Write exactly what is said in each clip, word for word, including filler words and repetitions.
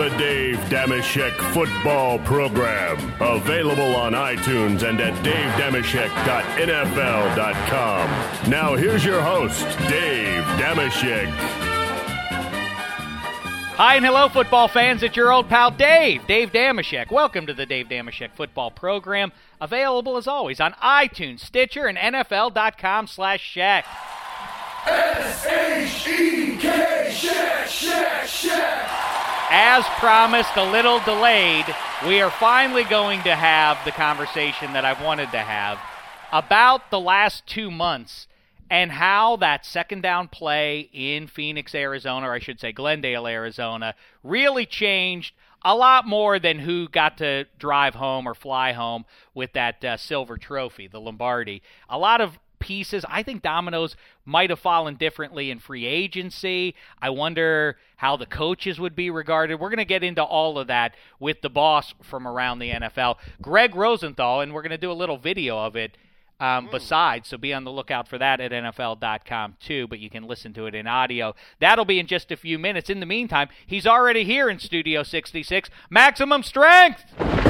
The Dave Dameshek Football Program. Available on iTunes and at dave dameshek dot n f l dot com. Now here's your host, Dave Dameshek. Hi and hello, football fans. It's your old pal, Dave, Dave Dameshek. Welcome to the Dave Dameshek Football Program. Available, as always, on iTunes, Stitcher, and N F L dot com slash Shek. S H E K, Shek, Shek, Shek. As promised, a little delayed, we are finally going to have the conversation that I've wanted to have about the last two months and how that second down play in Phoenix, Arizona, or I should say Glendale, Arizona, really changed a lot more than who got to drive home or fly home with that uh, silver trophy, the Lombardi. A lot of pieces. I think dominoes might have fallen differently in free agency. I wonder how the coaches would be regarded. We're going to get into all of that with the boss from around the N F L, Greg Rosenthal, and we're going to do a little video of it um, mm. besides, so be on the lookout for that at N F L dot com too, but you can listen to it in audio. That'll be in just a few minutes. In the meantime, he's already here in Studio sixty-six, Maximum Strength!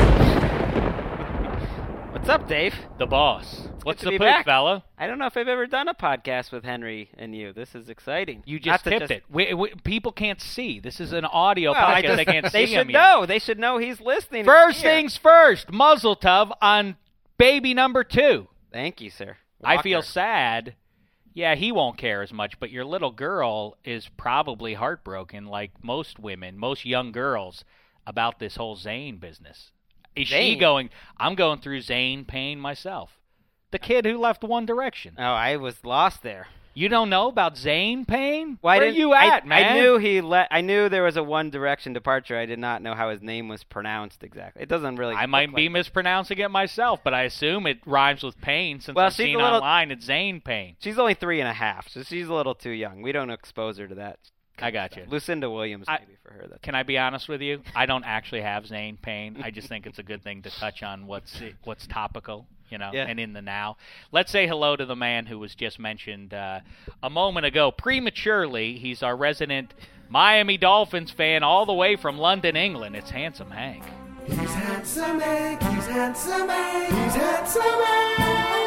What's up, Dave? The boss. It's What's good the to be poop, back. fella? I don't know if I've ever done a podcast with Henry and you. This is exciting. You just Not to tipped just- it. We, we, people can't see. This is an audio Well, I podcast. just- They can't they see should him know. yet. They should know he's listening. First Here. things first, muzzle tov on baby number two. Thank you, sir. I feel Walker. sad. Yeah, he won't care as much, but your little girl is probably heartbroken, like most women, most young girls, about this whole Zane business. Is she Zane? going, I'm going through Zane pain myself. The kid who left One Direction. Oh, I was lost there. You don't know about Zane pain? Well, I Where are didn't- you at, I, man? I knew he let. I knew there was a One Direction departure. I did not know how his name was pronounced exactly. It doesn't really. I look might be like- mispronouncing it myself, but I assume it rhymes with pain since Well, I've she's seen a little- online it's Zane pain. She's only three and a half, so she's a little too young. We don't expose her to that. I got you. Lucinda Williams, I- maybe for her. That's Can I be honest with you? I don't actually have Zane pain. I just think it's a good thing to touch on what's what's topical, you know, Yeah. and in the now. Let's say hello to the man who was just mentioned uh, a moment ago, prematurely. He's our resident Miami Dolphins fan all the way from London, England. It's Handsome Hank. He's handsome Hank, he's handsome Hank, he's handsome Hank.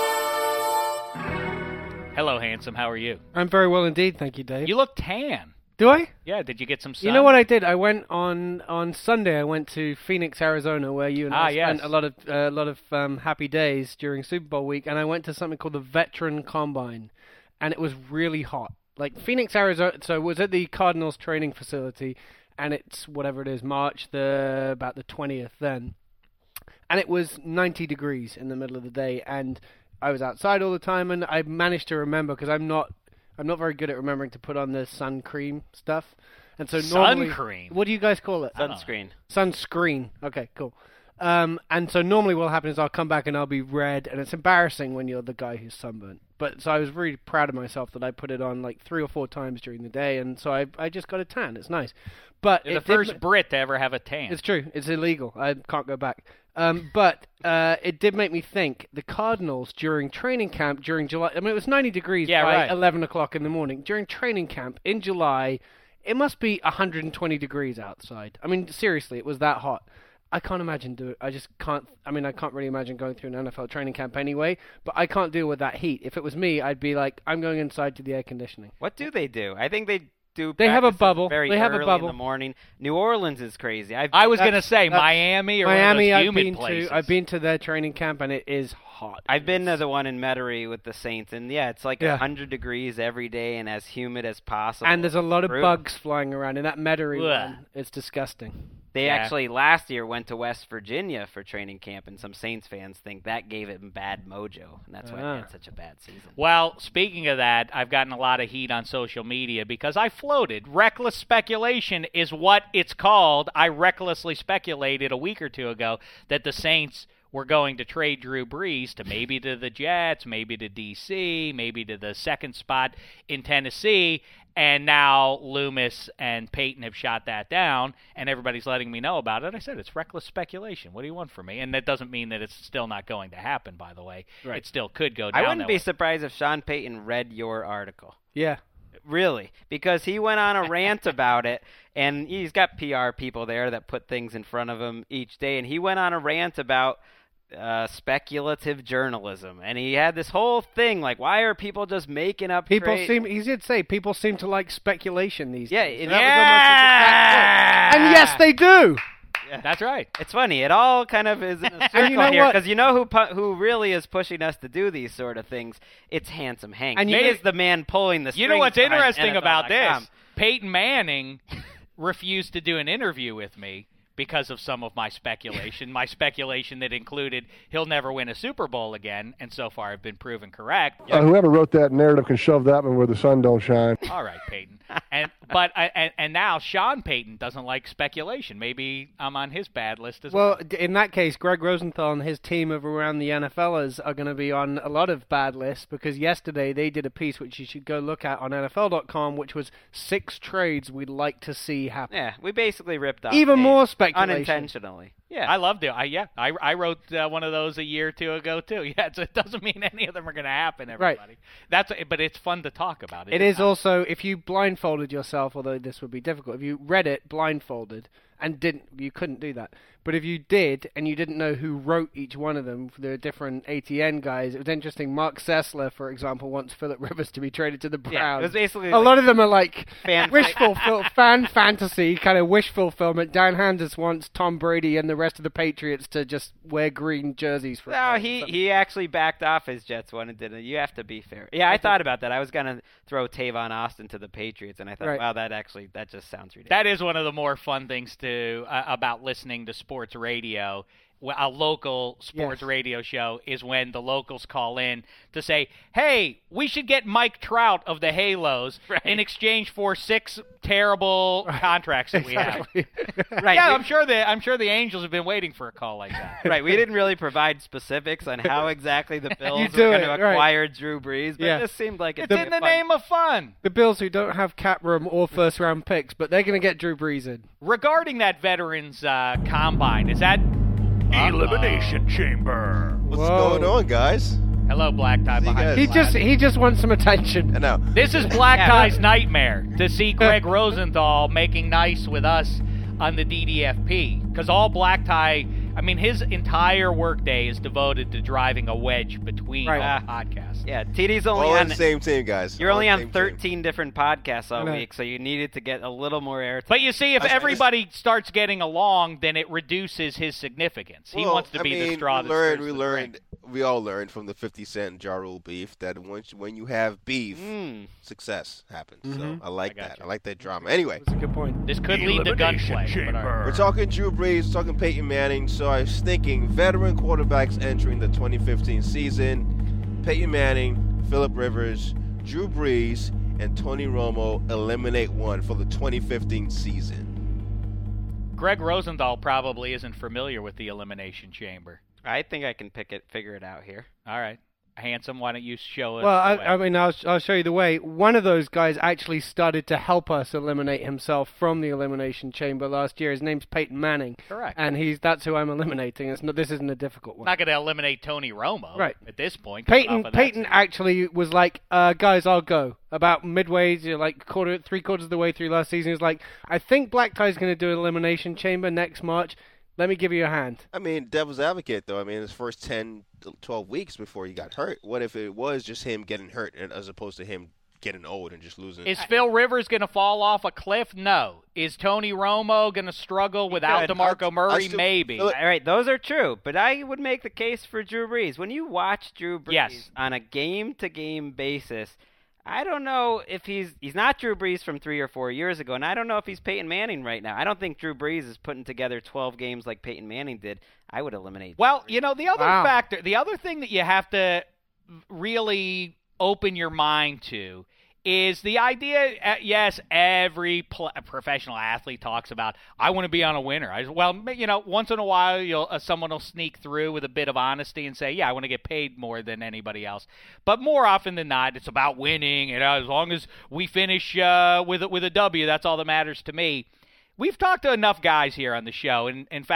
Hello, Handsome. How are you? I'm very well indeed, thank you, Dave. You look tan. Do I? Yeah, did you get some sun? You know what I did? I went on on Sunday. I went to Phoenix, Arizona, where you and Ah, I spent yes. a lot of a lot of um, happy days during Super Bowl week, and I went to something called the Veteran Combine, and it was really hot. Like Phoenix, Arizona. So it was at the Cardinals training facility, and it's whatever it is, March the about the twentieth then, and it was ninety degrees in the middle of the day, and I was outside all the time, and I managed to remember because I'm not. I'm not very good at remembering to put on the sun cream stuff. And so Sun normally, cream? What do you guys call it? sunscreen. Sunscreen. Okay, cool. Um, and so normally what'll happen is I'll come back and I'll be red, and it's embarrassing when you're the guy who's sunburnt. But so I was really proud of myself that I put it on like three or four times during the day, and so I I just got a tan. It's nice. But You're it the did first ma- Brit to ever have a tan. it's true. It's illegal. I can't go back. Um, but uh, it did make me think. The Cardinals during training camp during July. I mean, it was ninety degrees Yeah, by right. eleven o'clock in the morning during training camp in July. It must be one hundred twenty degrees outside. I mean, seriously, it was that hot. I can't imagine do it. I just can't. I mean, I can't really imagine going through an N F L training camp anyway. But I can't deal with that heat. If it was me, I'd be like, I'm going inside to the air conditioning. What do they do? I think they do. They have a practices bubble. Very They have a early bubble. in the morning. New Orleans is crazy. I've, I was That's- going to say that's- Miami or Miami, one of those I've humid been places. to. I've been to their training camp, and it is hot. I've been to the one in Metairie with the Saints, and yeah, it's like Yeah. one hundred degrees every day and as humid as possible. And there's a lot of Brutal. bugs flying around in that Metairie Ugh. one. It's disgusting. They Yeah. actually last year went to West Virginia for training camp, and some Saints fans think that gave it bad mojo, and that's why Ah. they had such a bad season. Well, speaking of that, I've gotten a lot of heat on social media because I floated. Reckless speculation is what it's called. I recklessly speculated a week or two ago that the Saints were going to trade Drew Brees to maybe to the Jets, maybe to D C, maybe to the second spot in Tennessee, and now Loomis and Peyton have shot that down, and everybody's letting me know about it. I said, it's reckless speculation. What do you want from me? And that doesn't mean that it's still not going to happen, by the way. Right. It still could go down I wouldn't that be way. surprised if Sean Payton read your article. Yeah. Really, because he went on a rant about it, and he's got P R people there that put things in front of him each day, and he went on a rant about uh, speculative journalism, and he had this whole thing like, why are people just making up People trade- seem, he did say, people seem to like speculation these Yeah, days. it- And that was almost his exact quote. And yes, they do. That's right. It's funny. It all kind of is in a circle And you know here what? because you know who pu- who really is pushing us to do these sort of things? It's Handsome Hank. And he you know- is the man pulling the strings. You know what's behind interesting N F L about dot com. this? Peyton Manning refused to do an interview with me because of some of my speculation. My speculation that included he'll never win a Super Bowl again, and so far I've been proven correct. Uh, whoever wrote that narrative can shove that one where the sun don't shine. All right, Peyton. And but I, and, and now Sean Payton doesn't like speculation. Maybe I'm on his bad list as well. Well, d- in that case, Greg Rosenthal and his team of around the N F Lers are going to be on a lot of bad lists because yesterday they did a piece which you should go look at on N F L dot com, which was six trades we'd like to see happen. Yeah, we basically ripped off Even Dave more speculation. unintentionally. Yeah, I loved it. I yeah, I I wrote uh, one of those a year or two ago too. Yeah, so it doesn't mean any of them are going to happen. Everybody. Right. That's but it's fun to talk about. It is also, if you blindfolded yourself, although this would be difficult, if you read it blindfolded and didn't, you couldn't do that. But if you did and you didn't know who wrote each one of them, the different A T N guys, it was interesting. Mark Sessler, for example, wants Phillip Rivers to be traded to the Browns. Yeah, it was basically a like lot of them are like fan- wish fulfill, fan fantasy, kind of wish fulfillment. Dan Handers wants Tom Brady and the rest of the Patriots to just wear green jerseys for. No, a he, something. he actually backed off his Jets one and didn't. You have to be fair. Yeah, I thought about that. I was gonna throw Tavon Austin to the Patriots, and I thought, Right. wow, that actually that just sounds ridiculous. That is one of the more fun things to uh, about listening to sports radio. A local sports Yes. radio show is when the locals call in to say, "Hey, we should get Mike Trout of the Halos Right. in exchange for six terrible contracts that we have." Exactly. right. Yeah, we, I'm sure the I'm sure the Angels have been waiting for a call like that. right. We didn't really provide specifics on how exactly the Bills You were do going it, to right. acquire Drew Brees, but Yeah. it just seemed like It's it'd in be the a fun- name of fun. The Bills, who don't have cap room or first round picks, but they're going to get Drew Brees in. Regarding that veterans uh, combine, is that Elimination Chamber. What's Whoa. going on, guys? hello, Black Tie See you behind guys. the He glass. just he just wants some attention. I know. This is Black Yeah. Tie's nightmare to see Greg Rosenthal making nice with us on the D D F P. Because all Black Tie, I mean, his entire workday is devoted to driving a wedge between Right. all podcasts. Yeah, T D's only All on on. the same team, guys. You're All only the on same team. thirteen different podcasts all I know. week, so you needed to get a little more airtime. But you see, if I- I just- everybody starts getting along, then it reduces his significance. He Well, wants to I be mean, the straw we that learned, stirs we the learned, drink. we all learned from the fifty Cent Ja Rule beef that once when you have beef, Mm. success happens. Mhm. So I like I got that. you. I like that drama. Anyway, That's a good point. This could lead to Elimination gunplay. but all right. Chamber. we're talking Drew Brees, talking Peyton Manning. So I was thinking veteran quarterbacks entering the twenty fifteen season: Peyton Manning, Phillip Rivers, Drew Brees, and Tony Romo eliminate one for the twenty fifteen season. Greg Rosenthal probably isn't familiar with the Elimination Chamber. I think I can pick it, figure it out here. All right. Handsome, why don't you show us? Well, the I, way? I mean, I'll, I'll show you the way. One of those guys actually started to help us eliminate himself from the Elimination Chamber last year. His name's Peyton Manning. Correct. And he's that's who I'm eliminating. It's not, this isn't a difficult one. Not going to eliminate Tony Romo Right. at this point. coming Peyton off of that Peyton season. actually was like, uh, guys, I'll go. About midway, you know, like quarter, three quarters of the way through last season, he was like, I think Black Tie's going to do an Elimination Chamber next March. Let me give you a hand. I mean, devil's advocate, though. I mean, his first ten, twelve weeks before he got hurt. What if it was just him getting hurt as opposed to him getting old and just losing? Is Phil Rivers going to fall off a cliff? No. Is Tony Romo going to struggle without could. DeMarco I- I Murray? still- Maybe. Phil- All right, those are true, but I would make the case for Drew Brees. When you watch Drew Brees Yes. on a game-to-game basis, I don't know if he's he's not Drew Brees from three or four years ago, and I don't know if he's Peyton Manning right now. I don't think Drew Brees is putting together twelve games like Peyton Manning did. I would eliminate. Well, you know, the other Wow. factor, the other thing that you have to really open your mind to is the idea, uh, yes, every pl- professional athlete talks about, I want to be on a winner. I, well, you know, once in a while, you'll uh, someone will sneak through with a bit of honesty and say, yeah, I want to get paid more than anybody else. But more often than not, it's about winning. And as long as we finish uh, with, a- with a W, that's all that matters to me. We've talked to enough guys here on the show, and in fact,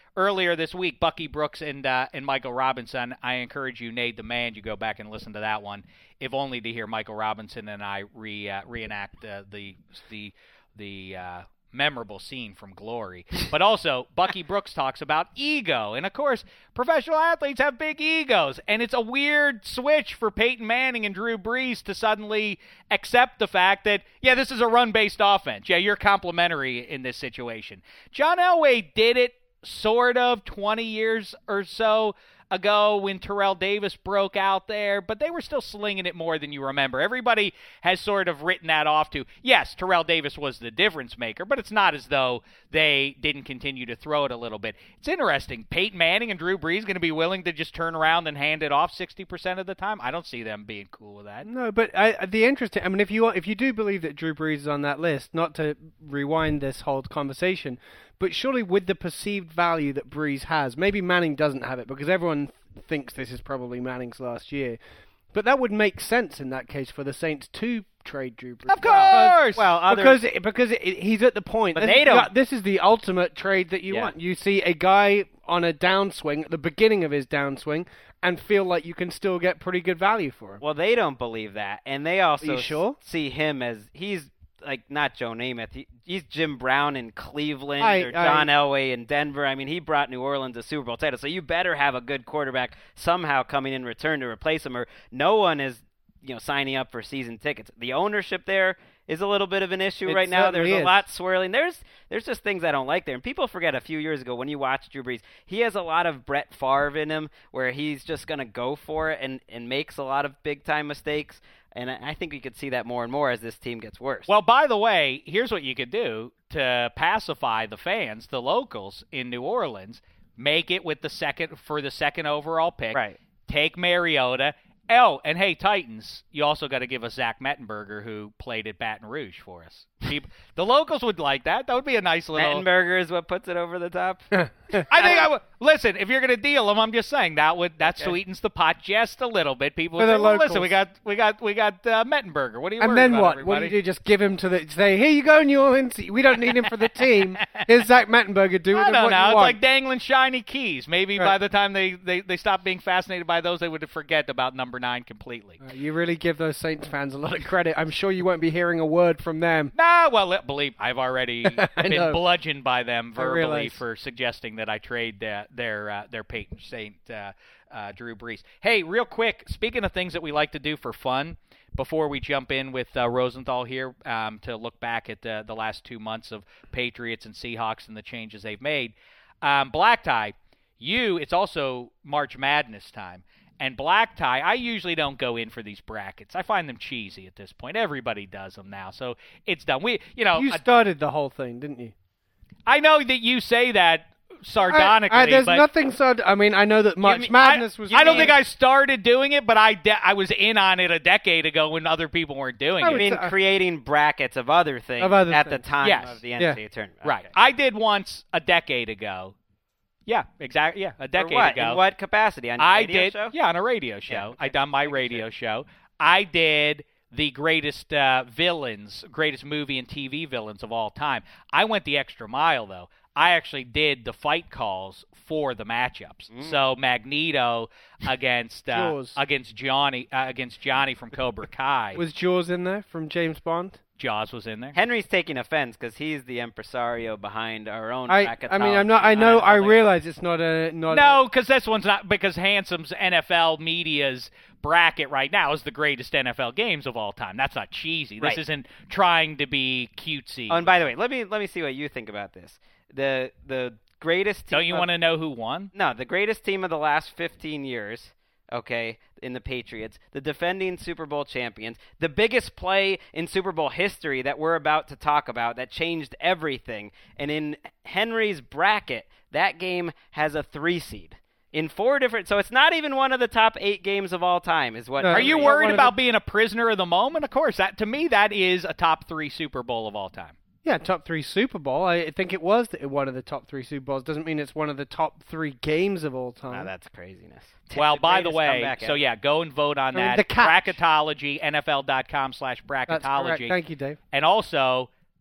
earlier this week, Bucky Brooks and uh, and Michael Robinson. I encourage you, Nate the Man, you go back and listen to that one, if only to hear Michael Robinson and I re uh, reenact uh, the the the. Uh, memorable scene from Glory. But also, Bucky Brooks talks about ego. And, of course, professional athletes have big egos. And it's a weird switch for Peyton Manning and Drew Brees to suddenly accept the fact that, yeah, this is a run-based offense. Yeah, you're complimentary in this situation. John Elway did it sort of twenty years or so ago when Terrell Davis broke out there, but they were still slinging it more than you remember. Everybody has sort of written that off to, yes, Terrell Davis was the difference maker, but it's not as though they didn't continue to throw it a little bit. It's interesting. Peyton Manning and Drew Brees going to be willing to just turn around and hand it off sixty percent of the time? I don't see them being cool with that. No, but I, the interesting, I mean, if you if you do believe that Drew Brees is on that list, not to rewind this whole conversation, but surely with the perceived value that Brees has, maybe Manning doesn't have it because everyone thinks this is probably Manning's last year. But that would make sense in that case for the Saints to trade Drew Brees. Of course! Well, other... because it, because it, he's at the point. But this they is, don't... This is the ultimate trade that you yeah. want. You see a guy on a downswing, at the beginning of his downswing, and feel like you can still get pretty good value for him. Well, they don't believe that. And they also Are you sure? see him as he's like not Joe Namath. He, he's Jim Brown in Cleveland I, or John I, Elway in Denver. I mean, he brought New Orleans a Super Bowl title. So you better have a good quarterback somehow coming in return to replace him, or no one is, you know, signing up for season tickets. The ownership there is a little bit of an issue It right now. There's certainly a is. lot swirling. There's there's just things I don't like there. And people forget a few years ago when you watch Drew Brees, he has a lot of Brett Favre in him where he's just going to go for it and, and makes a lot of big-time mistakes. And I think we could see that more and more as this team gets worse. Well, by the way, here's what you could do to pacify the fans, the locals in New Orleans. Make it with the second for the second overall pick. Right. Take Mariota. Oh, and hey, Titans, you also got to give us Zach Mettenberger, who played at Baton Rouge for us. People, the locals would like that. That would be a nice little... Mettenberger is what puts it over the top? I think I would... Listen, if you're going to deal them, I'm just saying, that would that Okay. sweetens the pot just a little bit. People For would the say, well, locals. listen, we got we got, we got uh, Mettenberger. What are you And worried then about, what? everybody? What do you do? Just give him to the... Say, here you go, New Orleans. We don't need him for the team. Here's Zach Mettenberger. Do with I him don't what know. you It's want. like dangling shiny keys. Maybe Right. by the time they, they, they stop being fascinated by those, they would forget about number nine completely. Uh, you really give those Saints fans a lot of credit. I'm sure you won't be hearing a word from them. Nah, well, let- believe I've already been know. bludgeoned by them I verbally realize. for suggesting that I trade uh, their uh, their patron saint, uh, uh, Drew Brees. Hey, real quick, speaking of things that we like to do for fun, before we jump in with uh, Rosenthal here um, to look back at uh, the last two months of Patriots and Seahawks and the changes they've made, um, Black Tie, you, it's also March Madness time. And Black Tie, I usually don't go in for these brackets. I find them cheesy at this point. Everybody does them now, so it's done. We, you know, You I, started the whole thing, didn't you? I know that you say that sardonically, I, I, there's but nothing so. I mean, I know that you March mean- Madness I, was. I don't fun. think I started doing it, but I de- I was in on it a decade ago when other people weren't doing I it. I mean, uh, creating brackets of other things Of other at the things. time Yes. of the N Yeah. C double A tournament. Right. Okay. I did once a decade ago. Yeah, exactly. Yeah, a For decade what? ago. In what capacity? On your I radio did. show? Yeah, on a radio show. Yeah, okay. I done my radio show. I did the greatest uh, villains, greatest movie and T V villains of all time. I went the extra mile, though. I actually did the fight calls for the matchups. Mm. So Magneto against uh, Jaws. against Johnny uh, against Johnny from Cobra Kai. Was Jaws in there from James Bond? Jaws was in there. Henry's taking offense because he's the impresario behind our own I. bracketology. I mean, I'm not. I know. I don't know. realize it's not a. Not No, because this one's not, because Handsome's N F L media's bracket right now is the greatest N F L games of all time. That's not cheesy. This Right. isn't trying to be cutesy. Oh, and by the way, let me let me see what you think about this. The the greatest team Don't you of- want to know who won? No, the greatest team of the last fifteen years, okay, in the Patriots, the defending Super Bowl champions, the biggest play in Super Bowl history that we're about to talk about that changed everything. And in Henry's bracket, that game has a three seed. In four different, so it's not even one of the top eight games of all time, is what. No, Are you Henry- worried one of about the- being a prisoner of the moment? Of course. That to me, that is a top three Super Bowl of all time. Yeah, top three Super Bowl. I think it was the- one of the top three Super Bowls. Doesn't mean it's one of the top three games of all time. Wow, that's craziness. Well, The by the greatest way, comeback so ever. yeah, go and vote on I mean, that. the catch. Bracketology, N F L dot com slash That's correct. bracketology. Thank you, Dave. And also,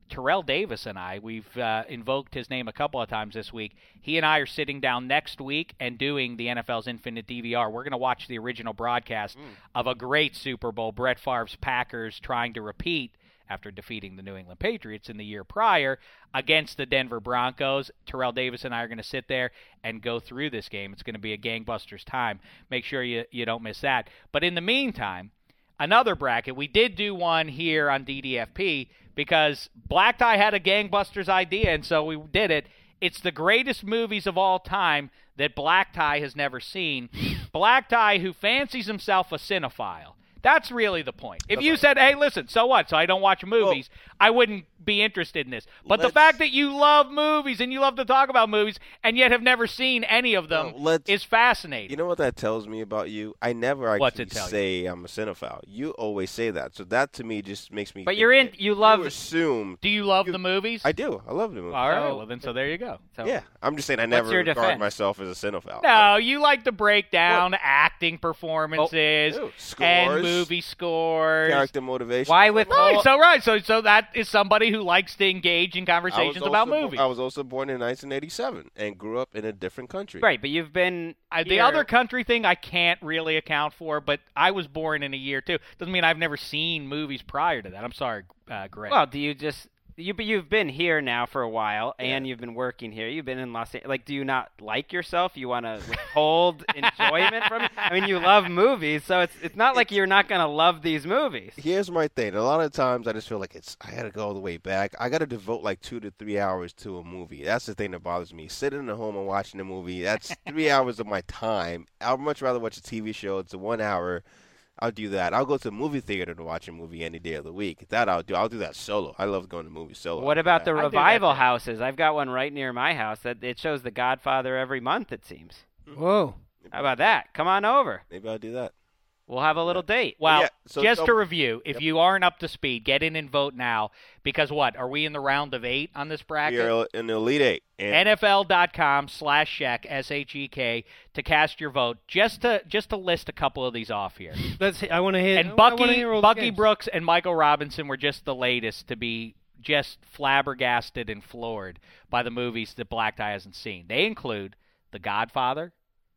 Terrell Davis and I, we've uh, invoked his name a couple of times this week. He and I are sitting down next week and doing the N F L's Infinite D V R. We're going to watch the original broadcast mm. of a great Super Bowl, Brett Favre's Packers trying to repeat after defeating the New England Patriots in the year prior against the Denver Broncos. Terrell Davis and I are going to sit there and go through this game. It's going to be a gangbusters time. Make sure you, you don't miss that. But in the meantime, another bracket. We did do one here on D D F P because Black Tie had a gangbusters idea, and so we did it. It's the greatest movies of all time that Black Tie has never seen. Black Tie, who fancies himself a cinephile. That's really the point. If you said, hey, listen, so what? So I don't watch movies, well, I wouldn't be interested in this. But the fact that you love movies and you love to talk about movies and yet have never seen any of them no, is fascinating. You know what that tells me about you? I never actually What's it tell say you? I'm a cinephile. You always say that. So that to me just makes me But you're in you love you assume Do you love you, the movies? I do. I love the movies. All right. Well, then so there you go. So, yeah. I'm just saying I never your regard defense? myself as a cinephile. No, you like to break down what? acting performances oh, and movie scores. Character motivation. Why with right, all, so right, so so that is somebody who likes to engage in conversations about also, movies. I was also born in nineteen eighty-seven and grew up in a different country. Right, but you've been I, the other country thing I can't really account for, but I was born in a year too. Doesn't mean I've never seen movies prior to that. I'm sorry, uh, Greg. Well, do you just you but you've been here now for a while and yeah. you've been working here. You've been in Los Angeles. Like, do you not like yourself? You want to withhold enjoyment from it? I mean, you love movies, so it's it's not like you're not going to love these movies. Here's my thing. A lot of times I just feel like it's I got to go all the way back. I got to devote like two to three hours to a movie. That's the thing that bothers me. Sitting at home and watching a movie, that's three hours of my time. I'd much rather watch a T V show. It's a one hour. I'll do that. I'll go to the movie theater to watch a movie any day of the week. That I'll do. I'll do that solo. I love going to movies solo. What about the I revival houses? I've got one right near my house that it shows The Godfather every month, it seems. Whoa. How about that? Come on over. Maybe I'll do that. We'll have a little date. Well, yeah, so, just so, to review, if yep. you aren't up to speed, get in and vote now. Because what? Are we in the round of eight on this bracket? We're in the Elite Eight. And N F L dot com slash Shek, S H E K, to cast your vote. Just to just to list a couple of these off here. Let's. I want to hear. And I Bucky, hear all the Bucky games. Brooks and Michael Robinson were just the latest to be just flabbergasted and floored by the movies that Black Tie hasn't seen. They include The Godfather,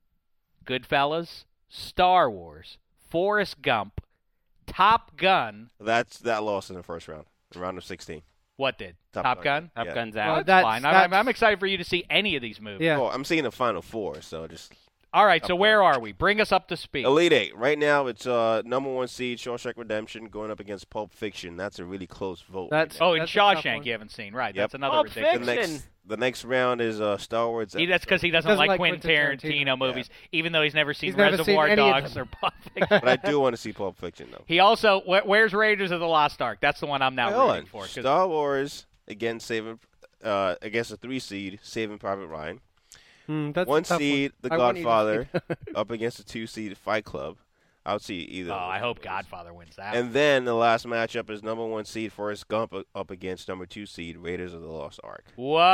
Goodfellas, Star Wars, Forrest Gump, Top Gun. That's that lost in the first round, the round of sixteen. What did? Top Top, Gun. Gun? Top Yeah. Gun's Well, out. That's, that's fine. that's- I'm, I'm excited for you to see any of these movies. Yeah. Oh, I'm seeing the Final Four, so just All right, so Top where Gun. are we? Bring us up to speed. Elite Eight. Right now, it's uh, number one seed, Shawshank Redemption, going up against Pulp Fiction. That's a really close vote. That's- Oh, and That's a tough Shawshank one. you haven't seen. Right, Yep. that's another Pulp ridiculous. the Fiction. next, the next round is uh, Star Wars. He, that's because he doesn't, Doesn't like like Quentin Quentin Tarantino, Tarantino. movies, even though he's never seen He's never Reservoir seen any of Dogs them. or Pulp Fiction. But I do want to see Pulp Fiction, though. He also, wh- where's Raiders of the Lost Ark? That's the one I'm now Wait, hold rooting on. for. 'cause- Star Wars against saving uh, against a three seed, Saving Private Ryan. Hmm, that's a One tough seed, one. The I want you to Godfather, see- up against a two seed, Fight Club. I would see either. Oh, of those I hope movies. Godfather wins that. And then the last matchup is number one seed Forrest Gump up against number two seed Raiders of the Lost Ark.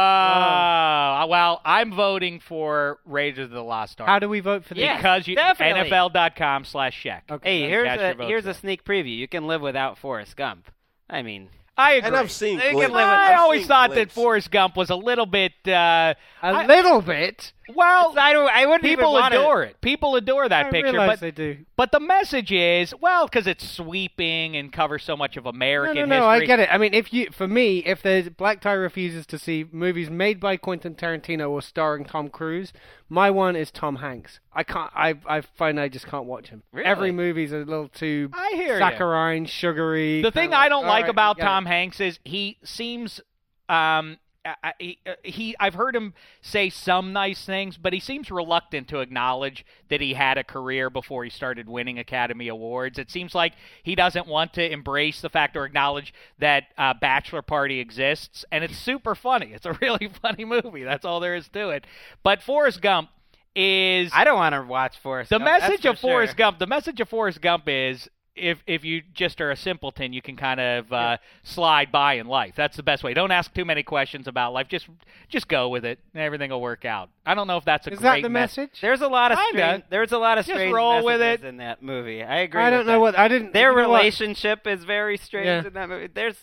Whoa. Well, I'm voting for Raiders of the Lost Ark. How do we vote for this? Yeah. Because you, definitely. N F L dot com slash Shek. Okay. Hey, here's Cast your a votes here's there. a sneak preview. You can live without Forrest Gump. I mean, I agree. And I've seen They can glimpses. live with- I I've always seen thought that glimpses. Forrest Gump was a little bit, uh, A I- little bit. well, I don't. I wouldn't people even wanna- adore it. People adore that I picture. realize But they do. But the message is, well, because it's sweeping and covers so much of No, American no, no. history. I get it. I mean, if you, for me, if there's Black Tie refuses to see movies made by Quentin Tarantino or starring Tom Cruise, my one is Tom Hanks. I can't. I I find I just can't watch him. Really? Every movie's a little too I hear ya. saccharine, sugary. The thing kinda I don't all like right, about we get it. Tom Hanks is he seems, um, I, he, he, I've heard him say some nice things, but he seems reluctant to acknowledge that he had a career before he started winning Academy Awards. It seems like he doesn't want to embrace the fact or acknowledge that uh, Bachelor Party exists, and it's super funny. It's a really funny movie. That's all there is to it. But Forrest Gump is I don't want to watch Forrest the Gump, that's message for of Forrest sure. Gump. The message of Forrest Gump is if if you just are a simpleton, you can kind of uh, slide by in life. That's the best way. Don't ask too many questions about life. Just just go with it, and everything will work out. I don't know if that's a Is great that the mes- message? There's a lot of Kinda. strange, there's a lot of Just strange roll with messages it. in that movie. I agree. I don't with know that. what I didn't. Their you know what? relationship is very strange Yeah. in that movie. There's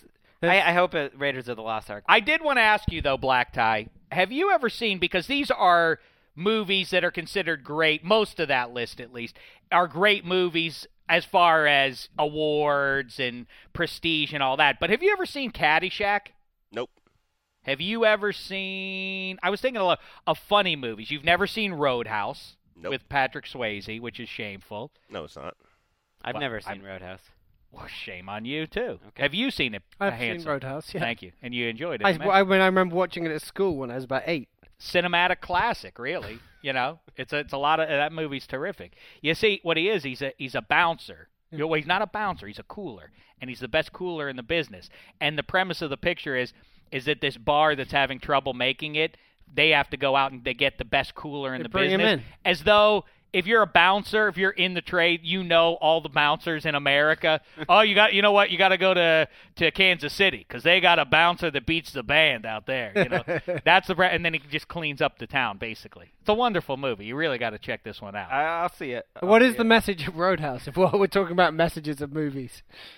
I, I hope it, Raiders of the Lost Ark. I did want to ask you, though, Black Tie, have you ever seen, because these are movies that are considered great, most of that list at least, are great movies as far as awards and prestige and all that, but have you ever seen Caddyshack? Nope. Have you ever seen, I was thinking of, of funny movies. You've never seen Roadhouse Nope. with Patrick Swayze, which is shameful. No, it's not. I've Well, never seen I'm- Roadhouse. Well, shame on you, too. Okay. Have you seen it, I've Hanson? seen Roadhouse, yeah. Thank you. And you enjoyed it. I, man. I, when I remember watching it at school when I was about eight. Cinematic classic, really. You know, it's a, it's a lot of that movie's terrific. You see, what he is, he's a he's a bouncer. You know, well, he's not a bouncer. He's a cooler, and he's the best cooler in the business. And the premise of the picture is is that this bar that's having trouble making it, they have to go out and they get the best cooler in They the bring him business. in. As though if you're a bouncer, if you're in the trade, you know all the bouncers in America. oh, you got you know what? You got to go to to Kansas City because they got a bouncer that beats the band out there. You know, that's the and then he just cleans up the town. Basically, it's a wonderful movie. You really got to check this one out. I, I'll see it. I'll What see is the it. message of Roadhouse? If we're talking about messages of movies.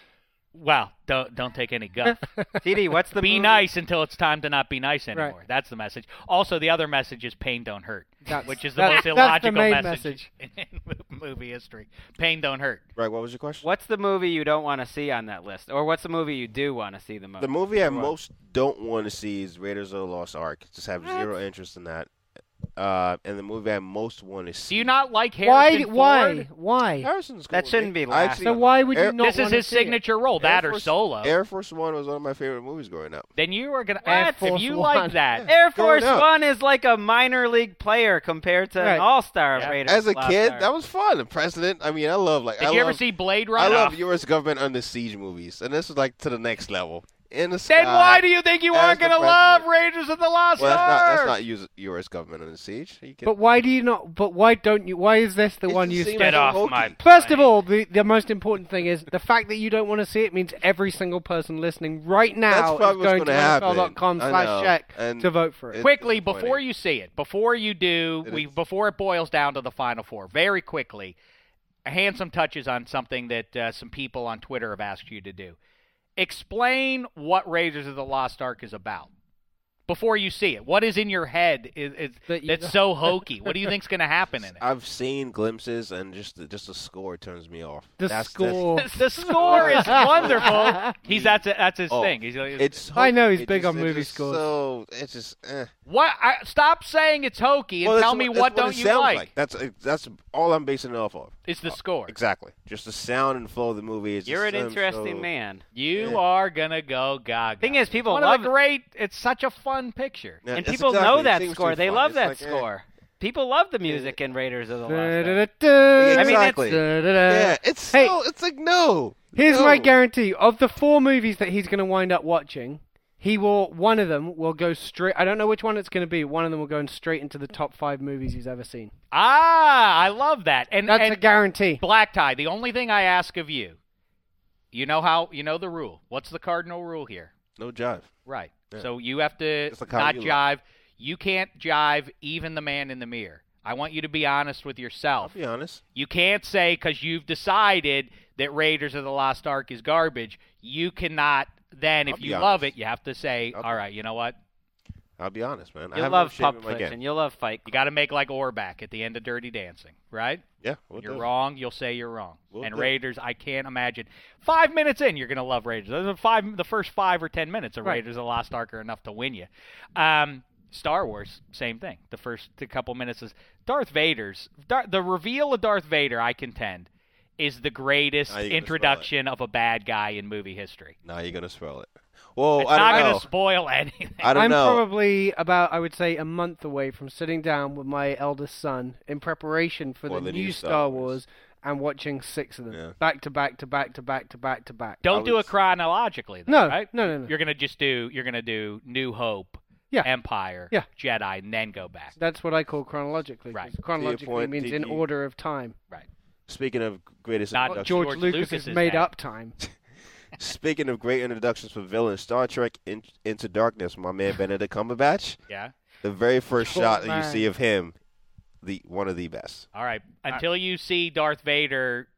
Well, don't don't take any guff. T D, what's the Be movie? nice until it's time to not be nice anymore. Right. That's the message. Also, the other message is pain don't hurt, That's- which is the that's- most that's the illogical main message, in movie history. Pain don't hurt. Right, what was your question? What's the movie you don't want to see on that list, or what's the movie you do want to see the most? The movie I Which one? most don't want to see is Raiders of the Lost Ark. Just have zero interest in that. Uh, and the movie I most want to see. Do you not like Why? Harrison Why? Ford? Why? Harrison's cool That with shouldn't me. be I last. actually- So why would you Air- not This is wanna his see it? signature role, that Air or Force- Solo. Air Force One was one of my favorite movies growing up. then you are gonna. Air What? If Force you One. like that, Air Force Growing up. One is like a minor league player compared to Right. an all-star Yeah. Raiders. As a Lost kid, Ark. that was fun. The president. I mean, I love like. did I you ever love, see Blade I Runner? love U S government under siege movies, and this was like to the next level. In the Then sky. why do you think you as aren't the gonna love president. Raiders of the Lost Well, that's not, Ark? that's not U- U S government under siege. Are you kidding? But why do you not? But why don't you? Why is this the It one just you seems stand Get so off hokey. my First of plane. all, the, the most important thing is the fact that you don't want to see it means every single person listening right That's now is probably what's going to gonna N F L happen. dot com I slash know. check And to vote for it. it- quickly disappointing. before you see it, before you do, It we is. before it boils down to the final four, very quickly, handsome touches on something that uh, some people on Twitter have asked you to do. Explain what Raiders of the Lost Ark is about before you see it. What is in your head is, is That you that's don't- so hokey? What do you think's going to happen in it? I've seen glimpses, and just the, just the score turns me off. The That's- score. the score is wonderful. He's that's that's his Oh, thing. He's, like, It's I know he's it big just- on it movie just scores. So it's just. Eh. what? I, stop saying it's hokey and Well, tell that's me that's what it don't you sounds like. That's that's all I'm basing it off of. It's the score. Exactly. Just the sound and flow of the movie. Is You're an just, um, interesting so- man. You Yeah. are gonna go gaga. Thing is, people One love of the great. It's such a fun picture. Yeah, and that's people exactly- know it that seems score. too They fun. love It's that like, eh. score. People love the music in Raiders of the Lost Ark. Da-da-da-da. I mean, Exactly. Da-da-da. Yeah, it's Hey. so. It's like no. Here's no. my guarantee: of the four movies that he's going to wind up watching, he will. One of them will go straight. I don't know which one it's going to be. One of them will go straight into the top five movies he's ever seen. Ah, I love that. And That's and a guarantee. Black Tie. The only thing I ask of you, you know how you know the rule. What's the cardinal rule here? No jive. Right. Yeah. So you have to Just like how not you jive. You can't jive even the man in the mirror. I want you to be honest with I'll yourself. be honest. You can't say because you've decided that Raiders of the Lost Ark is garbage. You cannot then, if I'll be you love honest. it, you have to say, I'll all be- right, you know what? I'll be honest, man. I You'll have love no shame Pulp in my game. Fiction. You'll love Fight You Club. got to make like Orback at the end of Dirty Dancing, right? Yeah, we'll You're do it. wrong, you'll say you're wrong. We'll and do it. Raiders, I can't imagine. Five minutes in, you're going to love Raiders. The, five, the first five or ten minutes of Right. Raiders of the Lost Ark are enough to win you. Um, Star Wars, same thing. The first couple minutes is Darth Vader's. Dar- the reveal of Darth Vader, I contend, is the greatest Now you're gonna introduction of a bad guy in movie history. Now you're gonna spoil it. Well, it's I not don't going know. to spoil anything. I don't I'm know. probably about, I would say, a month away from sitting down with my eldest son in preparation for For the, the new new Star Star Wars. Wars. and watching six of them Yeah. back to back to back to back to back to back. Don't I do would it chronologically, though, No, right? no, no, no. You're going to just do, you're going to do New Hope, Yeah. Empire, Yeah. Jedi, and then go back. That's what I call chronologically. 'cause Right. Chronologically point, means did in you- order of time. Right. Speaking of greatest Not What introductions, George, George Lucas, Lucas has is made that. up time. speaking of great introductions for villains, Star Trek in, Into Darkness, my man Benedict Cumberbatch. Yeah. The very first Oh, shot that man. you see of him, the one of the best. All right. Until you see Darth Vader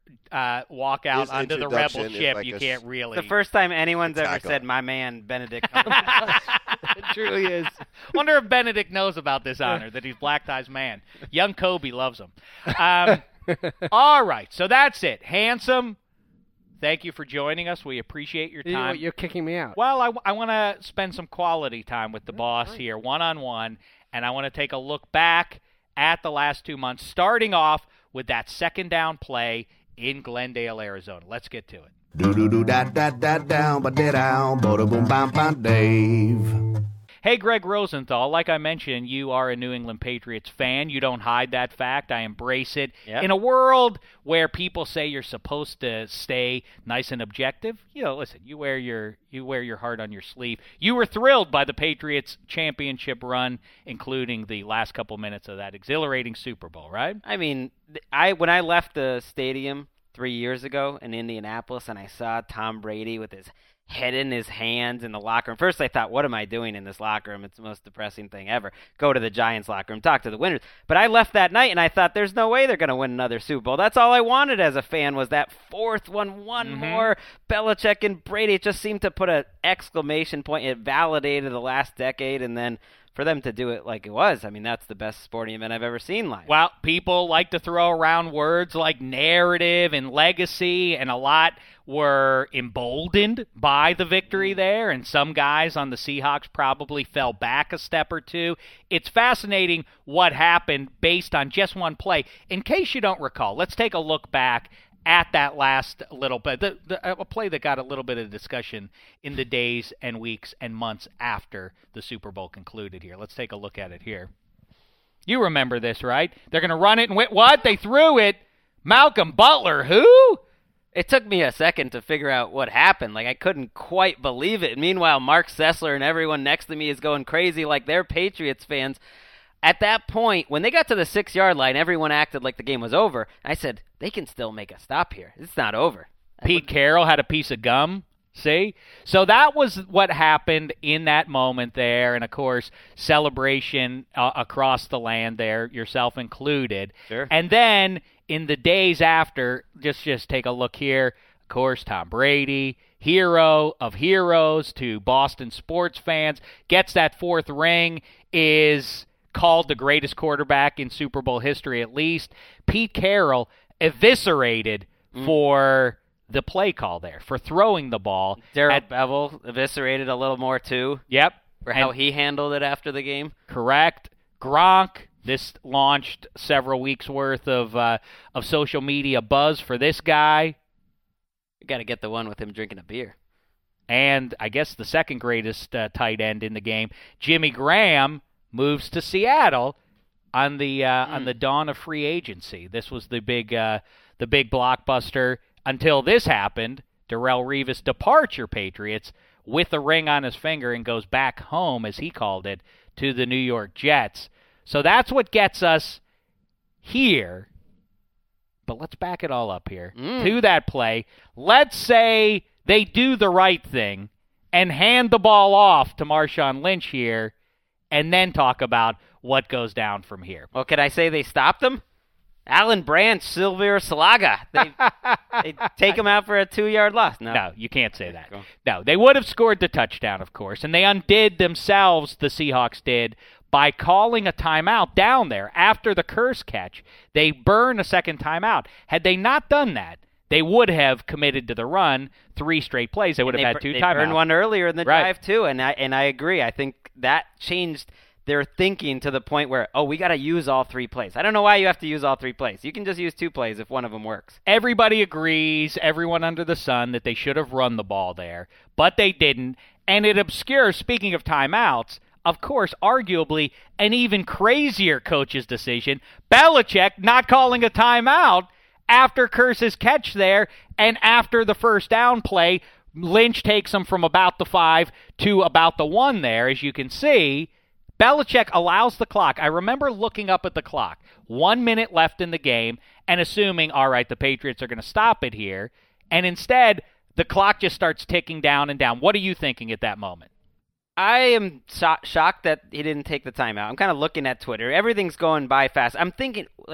uh, walk out His onto the introduction rebel is ship, like you a can't s- really. The first time anyone's ever Tackle. said, "My man Benedict Cumberbatch." It truly is. Wonder if Benedict knows about this honor, that he's Black Tie's man. Young Kobe loves him. Um, all right, so that's it. Handsome, thank you for joining us. We appreciate your You know time. what, you're kicking me out. Well, I, I want to spend some quality time with the boss here, one-on-one, and I want to take a look back at the last two months, starting off with that second down play in Glendale, Arizona. Let's get to it. Do do do da da da down, ba da down, ba da boom bam bam Dave. Hey, Greg Rosenthal, like I mentioned, you are a New England Patriots fan. You don't hide that fact. I embrace it. Yep. In a world where people say you're supposed to stay nice and objective, you know, listen, you wear your you wear your heart on your sleeve. You were thrilled by the Patriots championship run, including the last couple minutes of that exhilarating Super Bowl, right? I mean, th- I when I left the stadium three years ago in Indianapolis and I saw Tom Brady with his head in his hands in the locker room. First I thought, what am I doing in this locker room? It's the most depressing thing ever. Go to the Giants locker room, talk to the winners. But I left that night and I thought, there's no way they're going to win another Super Bowl. That's all I wanted as a fan was that fourth one, one Mhm. more. Belichick and Brady, it just seemed to put an exclamation point. It validated the last decade, and then for them to do it like it was, I mean, that's the best sporting event I've ever seen live. Well, people like to throw around words like narrative and legacy, and a lot were emboldened by the victory there, and some guys on the Seahawks probably fell back a step or two. It's fascinating what happened based on just one play. In case you don't recall, let's take a look back at that last little bit, the, the, a play that got a little bit of discussion in the days and weeks and months after the Super Bowl concluded here. Let's take a look at it here. You remember this, right? They're going to run it, and wait, what? They threw it. Malcolm Butler, who? It took me a second to figure out what happened. Like, I couldn't quite believe it. Meanwhile, Mark Sessler and everyone next to me is going crazy like they're Patriots fans. At that point, when they got to the six-yard line, everyone acted like the game was over. I said, they can still make a stop here. It's not over. Pete Carroll had a piece of gum. See? So that was what happened in that moment there. And, of course, celebration uh, across the land there, yourself included. Sure. And then in the days after, just, just take a look here. Of course, Tom Brady, hero of heroes to Boston sports fans, gets that fourth ring, is called the greatest quarterback in Super Bowl history at least. Pete Carroll eviscerated mm. for the play call there, for throwing the ball. Darrell at, Bevel eviscerated a little more too. Yep. For how and, he handled it after the game. Correct. Gronk, this launched several weeks worth of uh, of social media buzz for this guy. You got to get the one with him drinking a beer. And I guess the second greatest uh, tight end in the game, Jimmy Graham, moves to Seattle on the uh, mm. on the dawn of free agency. This was the big uh, the big blockbuster until this happened. Darrelle Revis departure Patriots with a ring on his finger and goes back home, as he called it, to the New York Jets. So that's what gets us here. But let's back it all up here mm. to that play. Let's say they do the right thing and hand the ball off to Marshawn Lynch here, and then talk about what goes down from here. Well, can I say they stopped him? Alan Branch, Silvio Salaga. They, they take him out for a two-yard loss. No. no, you can't say that. No, they would have scored the touchdown, of course, and they undid themselves, the Seahawks did, by calling a timeout down there after the curse catch. They burn a second timeout. Had they not done that, they would have committed to the run three straight plays. They would have they, had two they timeouts. They burned one earlier in the right. drive, too, and I, and I agree. I think that changed their thinking to the point where, oh, we got to use all three plays. I don't know why you have to use all three plays. You can just use two plays if one of them works. Everybody agrees, everyone under the sun, that they should have run the ball there, but they didn't, and it obscures, speaking of timeouts, of course, arguably an even crazier coach's decision, Belichick not calling a timeout after Curse's catch there, and after the first down play, Lynch takes him from about the five to about the one there, as you can see. Belichick allows the clock. I remember looking up at the clock. One minute left in the game and assuming, all right, the Patriots are going to stop it here. And instead, the clock just starts ticking down and down. What are you thinking at that moment? I am so- shocked that he didn't take the timeout. I'm kind of looking at Twitter. Everything's going by fast. I'm thinking, like,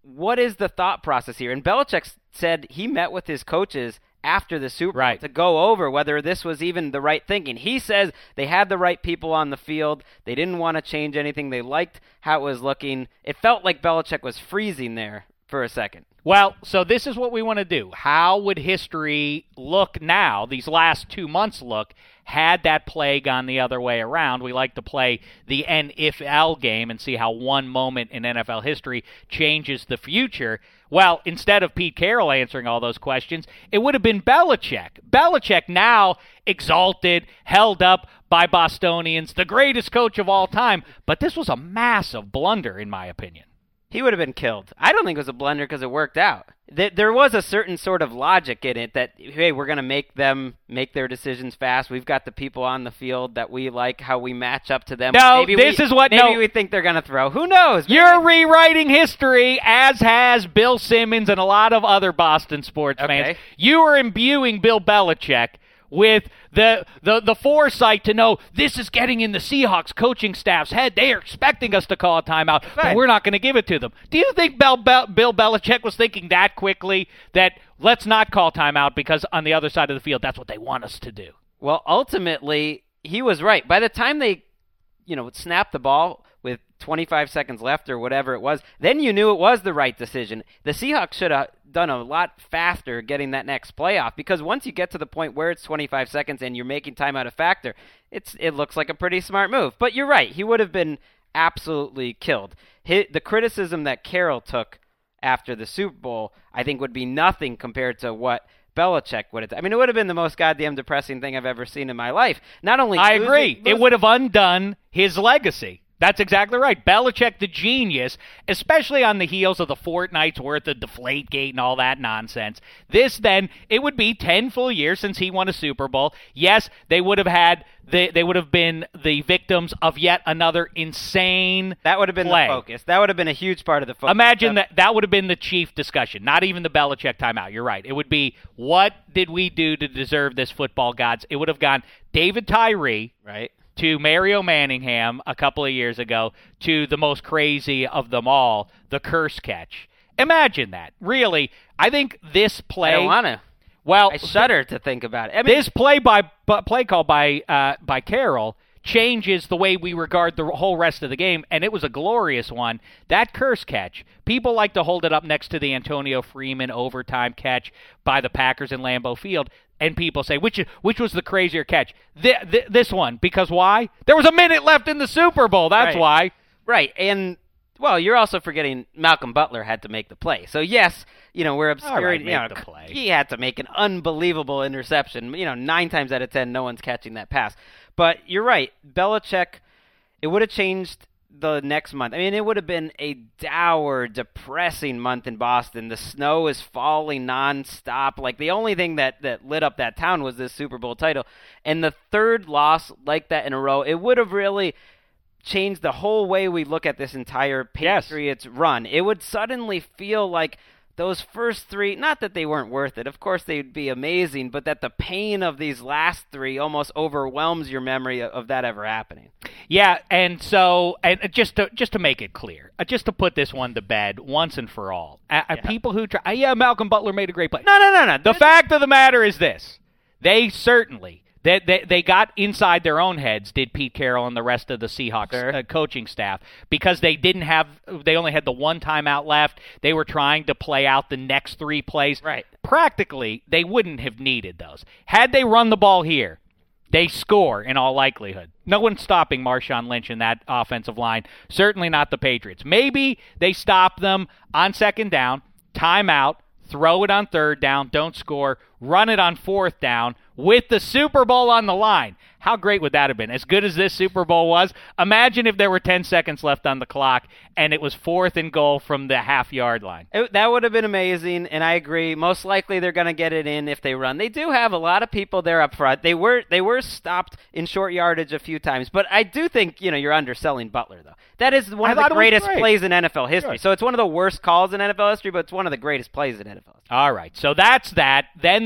what is the thought process here? And Belichick said he met with his coaches after the Super Bowl right. to go over whether this was even the right thinking. He says they had the right people on the field. They didn't want to change anything. They liked how it was looking. It felt like Belichick was freezing there for a second. Well, so this is what we want to do. How would history look now, these last two months look, had that play gone the other way around? We like to play the N F L game and see how one moment in N F L history changes the future. Well, instead of Pete Carroll answering all those questions, it would have been Belichick. Belichick now exalted, held up by Bostonians, the greatest coach of all time. But this was a massive blunder, in my opinion. He would have been killed. I don't think it was a blunder because it worked out. There was a certain sort of logic in it that, hey, we're going to make them make their decisions fast. We've got the people on the field that we like, how we match up to them. No, maybe this we, is what... Maybe no. we think they're going to throw. Who knows? Maybe. You're rewriting history, as has Bill Simmons and a lot of other Boston sports Okay. fans. You are imbuing Bill Belichick with the, the the foresight to know this is getting in the Seahawks coaching staff's head. They are expecting us to call a timeout, Right. but we're not going to give it to them. Do you think Bel- Bel- Bill Belichick was thinking that quickly that let's not call timeout because on the other side of the field, that's what they want us to do? Well, ultimately, he was right. By the time they, you know, snapped the ball with twenty-five seconds left or whatever it was, then you knew it was the right decision. The Seahawks should have done a lot faster getting that next playoff, because once you get to the point where it's twenty-five seconds and you're making timeout a factor, it's it looks like a pretty smart move. But you're right. He would have been absolutely killed. His, the criticism that Carroll took after the Super Bowl, I think, would be nothing compared to what Belichick would have done. I mean, it would have been the most goddamn depressing thing I've ever seen in my life. Not only I losing, agree. losing, It would have undone his legacy. That's exactly right. Belichick, the genius, especially on the heels of the fortnight's worth of Deflategate and all that nonsense. This, then, it would be ten full years since he won a Super Bowl. Yes, they would have had they they would have been the victims of yet another insane That would have been play. the focus. That would have been a huge part of the focus. Imagine that that would have been the chief discussion, not even the Belichick timeout. You're right. It would be, what did we do to deserve this, football gods? It would have gone David Tyree, right, to Mario Manningham a couple of years ago, to the most crazy of them all, the curse catch. Imagine that. Really, I think this play... I don't want to. Well, I shudder to think about it. I mean, this play by play call by uh, by Carroll changes the way we regard the whole rest of the game, and it was a glorious one. That curse catch, people like to hold it up next to the Antonio Freeman overtime catch by the Packers in Lambeau Field, and people say, which which was the crazier catch? Th- th- this one, because why? There was a minute left in the Super Bowl, that's Right. why. Right, and, well, you're also forgetting Malcolm Butler had to make the play. So, yes, you know, we're obscuring, All right, you know, make the play. he had to make an unbelievable interception. You know, nine times out of ten, no one's catching that pass. But you're right, Belichick, it would have changed the next month. I mean, it would have been a dour, depressing month in Boston. The snow is falling nonstop. Like, the only thing that, that lit up that town was this Super Bowl title. And the third loss like that in a row, it would have really changed the whole way we look at this entire Patriots run. It would suddenly feel like those first three, not that they weren't worth it, of course they'd be amazing, but that the pain of these last three almost overwhelms your memory of, of that ever happening. Yeah, and so, and just to just to make it clear, uh, just to put this one to bed once and for all, uh, uh, Yeah. people who try, uh, yeah, Malcolm Butler made a great play. No, no, no, no. The fact of the matter is this: they certainly they they, they got inside their own heads. Did Pete Carroll and the rest of the Seahawks Sure. uh, coaching staff, because they didn't have, they only had the one timeout left. They were trying to play out the next three plays. Right. Practically, they wouldn't have needed those had they run the ball here. They score in all likelihood. No one's stopping Marshawn Lynch in that offensive line. Certainly not the Patriots. Maybe they stop them on second down, timeout, throw it on third down, don't score, run it on fourth down with the Super Bowl on the line. How great would that have been? As good as this Super Bowl was, imagine if there were ten seconds left on the clock and it was fourth and goal from the half-yard line. It, that would have been amazing, and I agree. Most likely they're going to get it in if they run. They do have a lot of people there up front. They were they were stopped in short yardage a few times, but I do think, you know, you're underselling Butler, though. That is one I of the thought it was greatest great. plays in N F L history. Sure. So it's one of the worst calls in N F L history, but it's one of the greatest plays in N F L history. All right, so that's that. Then the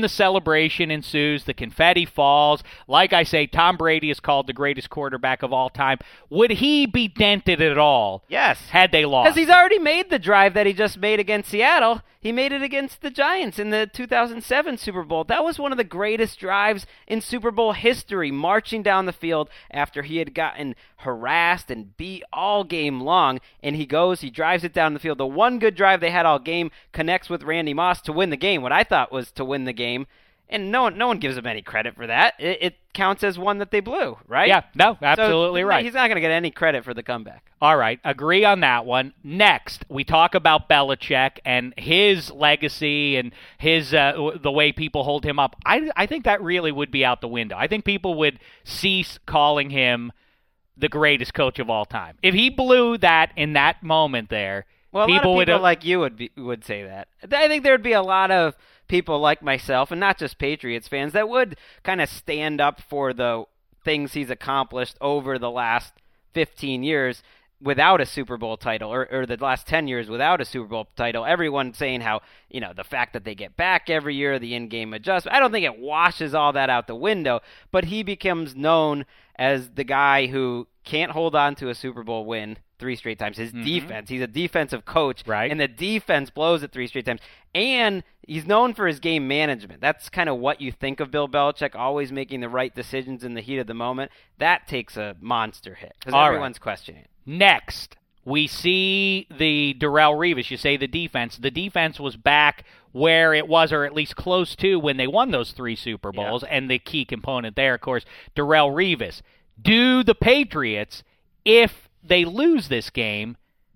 celebration ensues, the confetti falls. Like I say, Tom Brady is called the greatest quarterback of all time. Would he be dented at all? Yes. Had they lost? Because he's already made the drive that he just made against Seattle. He made it against the Giants in the two thousand seven Super Bowl. That was one of the greatest drives in Super Bowl history, marching down the field after he had gotten harassed and beat all game long. And he goes, he drives it down the field. The one good drive they had all game connects with Randy Moss to win the game, what I thought was to win the game. And no one, no one gives him any credit for that. It, it counts as one that they blew, right? Yeah, no, absolutely so, right. He's not going to get any credit for the comeback. All right, agree on that one. Next, we talk about Belichick and his legacy and his uh, the way people hold him up. I, I think that really would be out the window. I think people would cease calling him the greatest coach of all time. If he blew that in that moment there, well, people, a lot of people would, like you would be, would say that. I think there would be a lot of people like myself, and not just Patriots fans, that would kind of stand up for the things he's accomplished over the last fifteen years without a Super Bowl title, or, or the last ten years without a Super Bowl title. Everyone saying how, you know, the fact that they get back every year, the in-game adjustment, I don't think it washes all that out the window, but he becomes known as the guy who can't hold on to a Super Bowl win three straight times. His mm-hmm. defense, he's a defensive coach, right? And the defense blows it three straight times. And he's known for his game management. That's kind of what you think of Bill Belichick, always making the right decisions in the heat of the moment. That takes a monster hit because everyone's right. questioning it. Next, we see the Darrelle Revis. You say the defense. The defense was back where it was, or at least close to, when they won those three Super Bowls. Yeah. And the key component there, of course, Darrelle Revis. Do the Patriots, if they lose this game,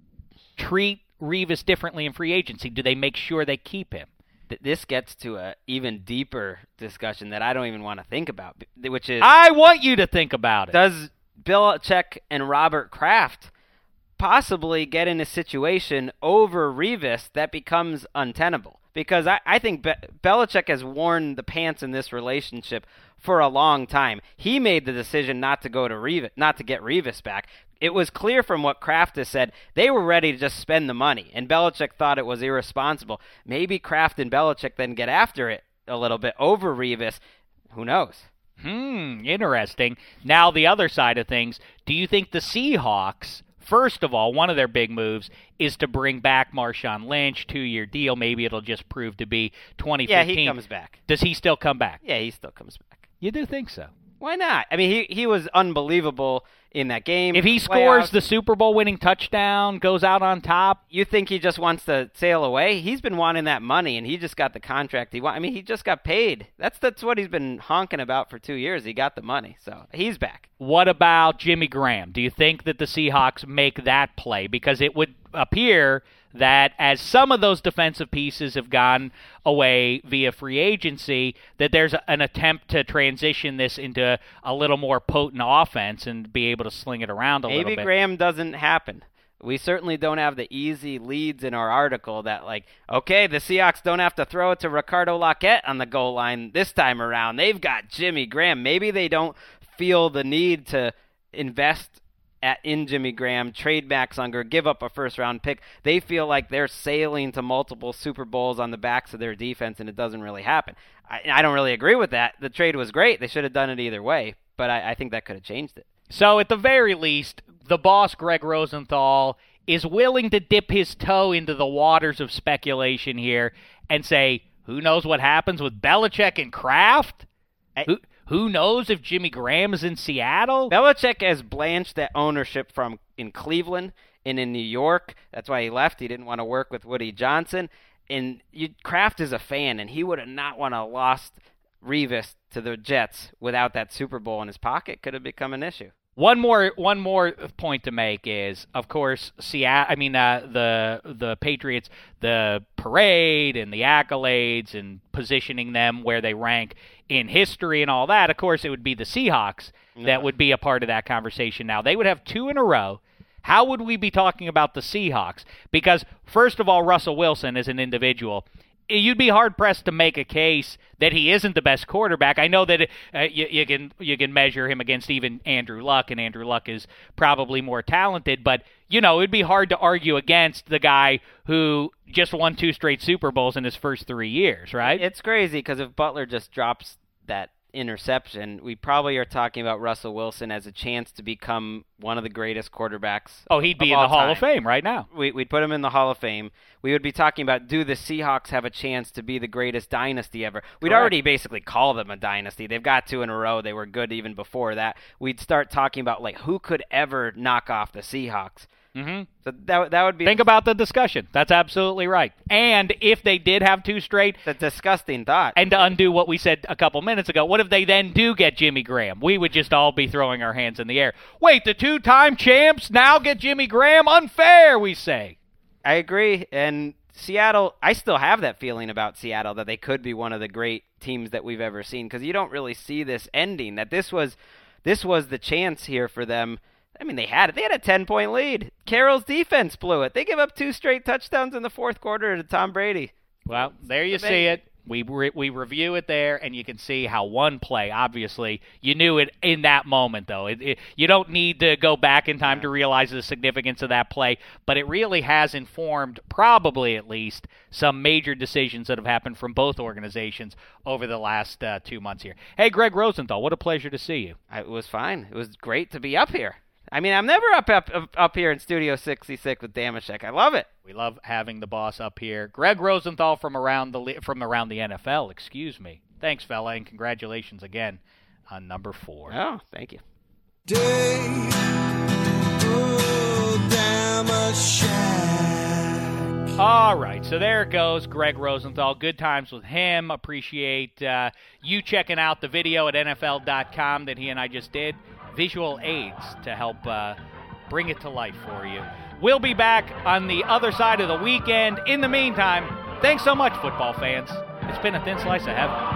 treat Revis differently in free agency? Do they make sure they keep him? This gets to a even deeper discussion that I don't even want to think about, which is... I want you to think about it. Does Belichick and Robert Kraft possibly get in a situation over Revis that becomes untenable? Because I, I think Be- Belichick has worn the pants in this relationship for a long time. He made the decision not to go to Revis, not to get Revis back. It was clear from what Kraft has said, they were ready to just spend the money, and Belichick thought it was irresponsible. Maybe Kraft and Belichick then get after it a little bit over Revis. Who knows? Hmm, interesting. Now, the other side of things, do you think the Seahawks, first of all, one of their big moves is to bring back Marshawn Lynch, two-year deal. Maybe it'll just prove to be twenty fifteen. Yeah, he comes back. Does he still come back? Yeah, he still comes back. You do think so? Why not? I mean, he, he was unbelievable in that game. If he scores the Super Bowl winning touchdown, goes out on top. You think he just wants to sail away? He's been wanting that money, and he just got the contract he want. I mean, he just got paid. That's that's what he's been honking about for two years. He got the money, so he's back. What about Jimmy Graham? Do you think that the Seahawks make that play? Because it would appear that as some of those defensive pieces have gone away via free agency, that there's an attempt to transition this into a little more potent offense and be able to sling it around a Maybe little bit. Maybe Graham doesn't happen. We certainly don't have the easy leads in our article that, like, okay, the Seahawks don't have to throw it to Ricardo Lockette on the goal line this time around. They've got Jimmy Graham. Maybe they don't feel the need to invest At, in Jimmy Graham, trade Max Unger, give up a first-round pick. They feel like they're sailing to multiple Super Bowls on the backs of their defense, and it doesn't really happen. I, I don't really agree with that. The trade was great. They should have done it either way, but I, I think that could have changed it. So at the very least, the boss, Greg Rosenthal, is willing to dip his toe into the waters of speculation here and say, who knows what happens with Belichick and Kraft? I, who Who knows if Jimmy Graham is in Seattle? Belichick has blanched that ownership from in Cleveland and in New York. That's why he left. He didn't want to work with Woody Johnson. And you, Kraft is a fan, and he would have not want to lost Revis to the Jets without that Super Bowl in his pocket. Could have become an issue. One more one more point to make is, of course, Seattle. I mean, uh, the the Patriots, the parade and the accolades and positioning them where they rank in history and all that. Of course, it would be the Seahawks no. that would be a part of that conversation. Now, they would have two in a row. How would we be talking about the Seahawks? Because, first of all, Russell Wilson as an individual you'd be hard-pressed to make a case that he isn't the best quarterback. I know that uh, you, you can you can measure him against even Andrew Luck, and Andrew Luck is probably more talented, but, you know, it'd be hard to argue against the guy who just won two straight Super Bowls in his first three years, right? It's crazy because if Butler just drops that interception, we probably are talking about Russell Wilson as a chance to become one of the greatest quarterbacks. Oh, he'd be in the Hall of Fame right now. We, we'd put him in the Hall of Fame. We would be talking about, do the Seahawks have a chance to be the greatest dynasty ever? We'd Correct. already basically call them a dynasty. They've got two in a row. They were good even before that. We'd start talking about, like, who could ever knock off the Seahawks? Mm-hmm. So that that would be Think about the discussion. That's absolutely right. And if they did have two straight, a disgusting thought. and to undo what we said a couple minutes ago, what if they then do get Jimmy Graham? We would just all be throwing our hands in the air. Wait, the two-time champs now get Jimmy Graham? Unfair, we say. I agree. And Seattle, I still have that feeling about Seattle that they could be one of the great teams that we've ever seen, because you don't really see this ending, that this was this was the chance here for them. I mean, they had it. They had a ten-point lead. Carroll's defense blew it. They give up two straight touchdowns in the fourth quarter to Tom Brady. Well, there you see it. We re- we review it there, and you can see how one play, obviously, you knew it in that moment, though. It, it, you don't need to go back in time to realize the significance of that play, but it really has informed, probably at least, some major decisions that have happened from both organizations over the last uh, two months here. Hey, Greg Rosenthal, what a pleasure to see you. It was fine. It was great to be up here. I mean, I'm never up up up here in Studio sixty-six with Damashek. I love it. We love having the boss up here. Greg Rosenthal from around the from around the N F L, excuse me. Thanks, fella, and congratulations again on number four. Oh, thank you. Dave, oh, Damashek. All right, so there it goes, Greg Rosenthal. Good times with him. Appreciate uh, you checking out the video at N F L dot com that he and I just did. Visual aids to help uh, bring it to life for you. We'll be back on the other side of the weekend. In the meantime, thanks so much, football fans. It's been a thin slice of heaven.